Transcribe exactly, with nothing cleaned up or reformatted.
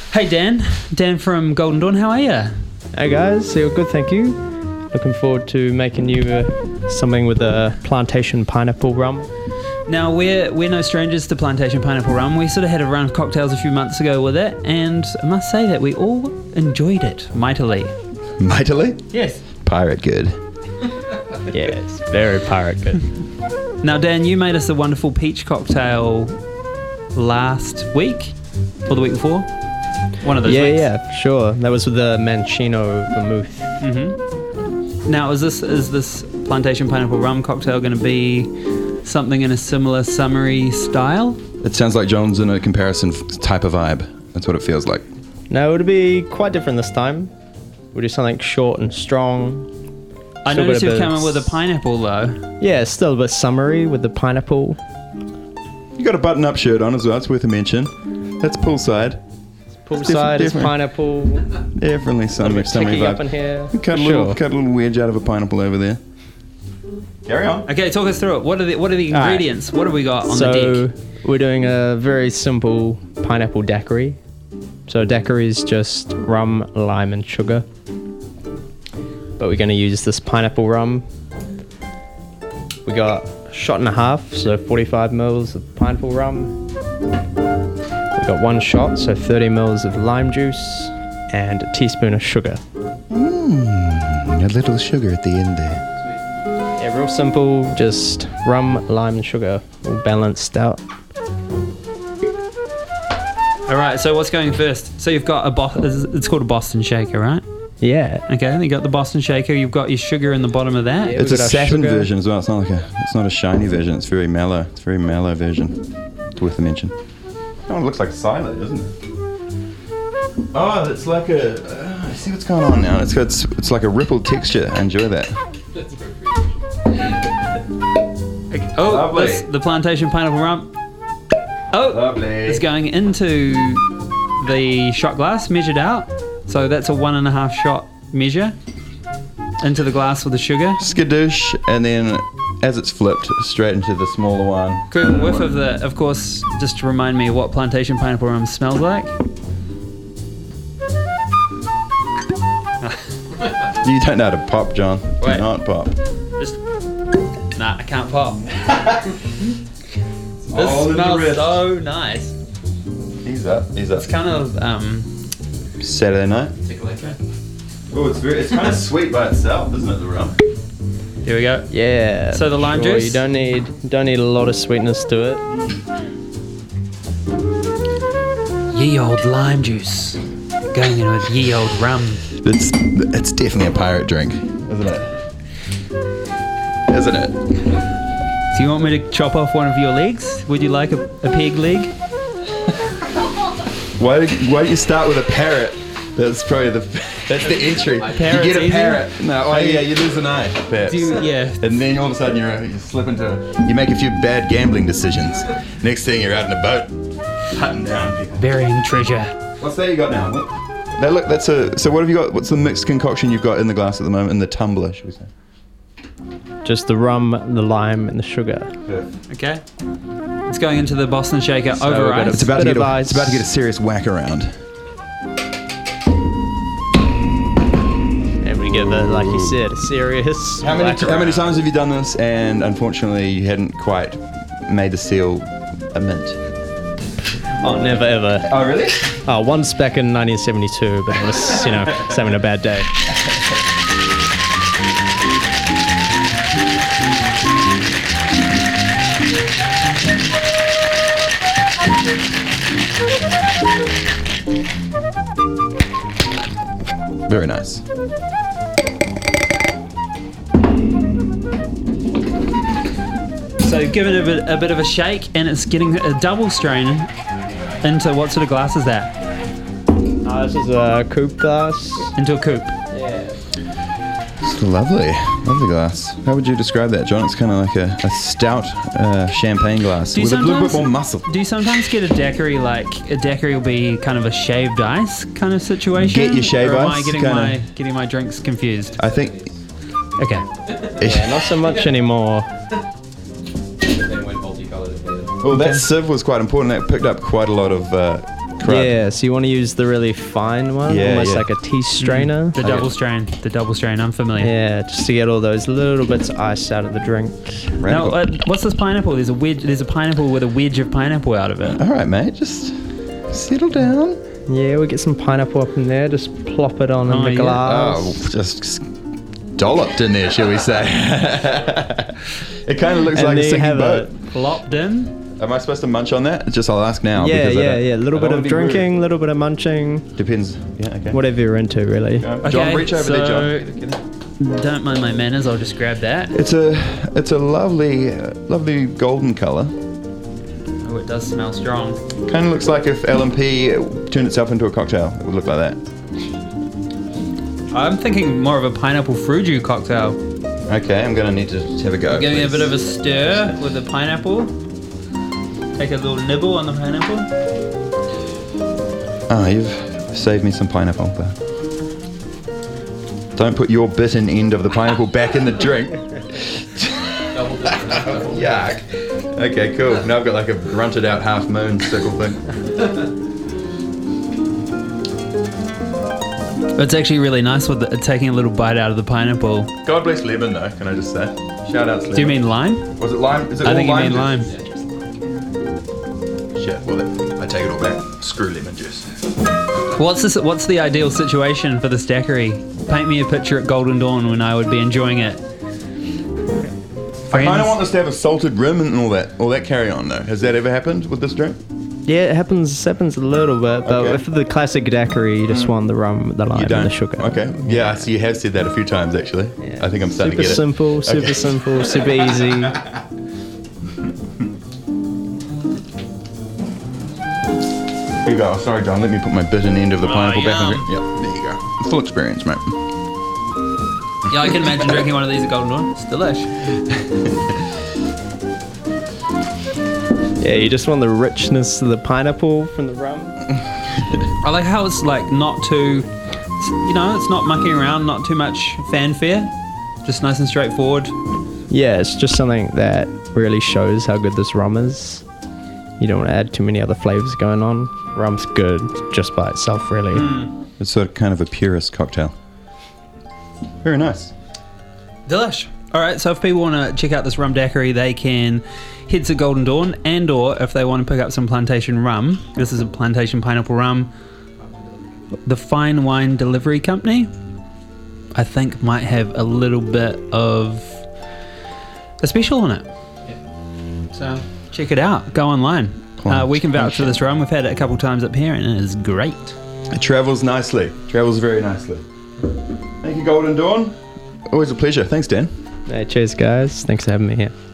Hey Dan, Dan from Golden Dawn, how are you? Hey guys, you're good, thank you. Looking forward to making you uh, something with a plantation pineapple rum. Now we're we're no strangers to plantation pineapple rum. We sort of had a round of cocktails a few months ago with it, and I must say that we all enjoyed it mightily. Mightily? Yes. Pirate good. Yes, very pirate good. Now Dan, you made us a wonderful peach cocktail last week, or the week before? One of those yeah, weeks. yeah, sure. That was with the Mancino vermouth. Mm-hmm. Now, is this is this plantation pineapple rum cocktail going to be something in a similar summery style? It sounds like John's in a comparison f- type of vibe. That's what it feels like. No, it'll be quite different this time. We'll do something short and strong. I Still noticed got a you've bit come of- in with a pineapple though. Yeah, still a bit summery with the pineapple. You got a button-up shirt on as well. It's worth a mention. That's poolside. Poolside is different. pineapple. Definitely summer, summery Sticky up in vibe. here. Cut a, For little, sure. cut a little wedge out of a pineapple over there. Carry on. Okay, talk us through it. What are the what are the All right. ingredients? What have we got on so the deck? we're doing a very simple pineapple daiquiri. So daiquiri is just rum, lime, and sugar. But we're going to use this pineapple rum. We got a shot and a half, so forty-five mils of pineapple rum. We got one shot, so thirty mils of lime juice, and a teaspoon of sugar. Mmm, a little sugar at the end there. Yeah, real simple, just rum, lime, and sugar, all balanced out. All right. So what's going first? So you've got a Bo- it's called a Boston Shaker, right? Yeah. Okay. Then you got the Boston Shaker. You've got your sugar in the bottom of that. Yeah. It's We've a got our satin sugar. version as well. It's not like a. It's not a shiny version. It's very mellow. It's a very mellow version. It's worth a mention. Oh, it looks like Silo, doesn't it? Oh, it's like a. Uh, I see what's going on now. It's got. It's, it's like a rippled texture. I enjoy that. Okay. Oh, Lovely. this, the plantation pineapple rum. Oh, Lovely. it's going into the shot glass, measured out. So that's a one and a half shot measure into the glass with the sugar. Skadoosh, and then as it's flipped, straight into the smaller one. Quick whiff of the, of course, just to remind me what plantation pineapple rum smells like. You don't know how to pop, John. Do Wait. not pop. Just, nah, I can't pop. This All in the smells wrist. so nice. He's up. He's up. It's kind of um. Saturday night. Oh, it's very. It's kind of sweet by itself, isn't it? The rum. Here we go. Yeah. So the lime sure, juice? You don't need don't need a lot of sweetness to it. Ye old lime juice, going in with ye old rum. It's it's definitely a pirate drink, isn't it? Isn't it? Do you want me to chop off one of your legs? Would you like a, a pig leg? Why why don't you start with a parrot? That's probably the that's the entry. Parrot's you get a easy? parrot. No, oh yeah, you lose an eye. Parrots. Do you, yeah. And then all of a sudden you're you slip into you make a few bad gambling decisions. Next thing you're out in a boat, hunting down people. Burying treasure. What's that you got now? What? That look. That's a. So what have you got? What's the mixed concoction you've got in the glass at the moment? In the tumbler, should we say? Just the rum, the lime, and the sugar. Okay. It's going into the Boston Shaker So over we've got a ice. It's about to Bit get of a, ice. it's about to get a serious whack around. And we get the, like you said, a serious. How many whack how many around. times have you done this? And unfortunately, you hadn't quite made the seal a mint. Oh, never ever. Oh really? Oh, once back in nineteen seventy-two, but it was, you know, just having a bad day. Very nice. So give it a bit, a bit of a shake, and it's getting a double strain into what sort of glass is that? Uh, this is a coupe glass. Into a coupe. Yeah. It's lovely, lovely glass. How would you describe that, John? It's kind of like a, a stout uh, champagne glass Do you with a little bit sometimes- more muscle. Do you sometimes get a daiquiri like a daiquiri will be kind of a shaved ice kind of situation? Get your shaved or am ice, I getting kinda- my getting my drinks confused? I think. Okay. Yeah, not so much anymore. Well, that sieve was quite important. That picked up quite a lot of uh, crud. Yeah, so you want to use the really fine one, Yeah, almost yeah. like a tea strainer. The double strain. The double strain. I'm familiar. Yeah, just to get all those little bits of ice out of the drink. Now, Radical. uh, what's this pineapple? There's a wedge. There's a pineapple with a wedge of pineapple out of it. All right, mate. Just settle down. Yeah, we get some pineapple up in there. Just plop it on Oh, in the yeah. glass. Oh, just dolloped in there, shall we say? It kind of looks And like there a you sinking have boat. it. Plopped in. Am I supposed to munch on that? Just I'll ask now. Yeah, because I yeah, don't- yeah. A little I bit don't of wanna be drinking, a rude. little bit of munching. Depends. Yeah, okay. Whatever you're into, really. John, Okay, reach over so- there, John. Don't mind my manners. I'll just grab that. It's a, it's a lovely, uh, lovely golden colour. Oh, it does smell strong. Kind of looks like if L M P turned itself into a cocktail. It would look like that. I'm thinking more of a pineapple fruit juice cocktail. Okay, I'm gonna need to have a go. Give me a please. bit of a stir with the pineapple. Take a little nibble on the pineapple. Ah, you've saved me some pineapple, but don't put your bitten end of the pineapple back in the drink. Yuck. Okay, cool. Now I've got like a grunted out half moon circle thing. It's actually really nice with the, taking a little bite out of the pineapple. God bless lemon, though. Can I just say? Shout out to lemon. Do you mean lime? Was it lime? Is it I all think you mean lime? lime. juice? Shit. Well, then, I take it all back. Screw lemon juice. What's this? What's the ideal situation for this daiquiri? Paint me a picture at Golden Dawn when I would be enjoying it. I kind Friends? of want this to have a salted rim and all that, all that carry on though. Has that ever happened with this drink? Yeah, it happens happens a little bit, but Okay. for the classic daiquiri, you just want the rum, the lime, You don't. and the sugar. Okay. Yeah. So you have said that a few times actually. Yeah. I think I'm starting Super to get simple, it. super Okay. simple, super easy. Here you go. Sorry, John. Let me put my bitten end of the Oh, pineapple back in the yum. drink. Yep. There you go. Full experience, mate. Yeah, I can imagine drinking one of these at Golden Dawn. It's delish. Yeah, you just want the richness of the pineapple from the rum. I like how it's like not too, you know, it's not mucking around, not too much fanfare. Just nice and straightforward. Yeah, it's just something that really shows how good this rum is. You don't want to add too many other flavors going on. Rum's good just by itself, really. It's sort of kind of a purist cocktail. Very nice. Delish. All right, so if people want to check out this rum daiquiri, they can head to Golden Dawn, and or if they want to pick up some plantation rum, this is a plantation pineapple rum. The Fine Wine Delivery Company, I think, might have a little bit of a special on it. So check it out. Go online. Uh, we can vouch for this rum. We've had it a couple times up here, and it is great. It travels nicely. Travels very nicely. Thank you, Golden Dawn. Always a pleasure. Thanks, Dan. Hey, cheers, guys. Thanks for having me here.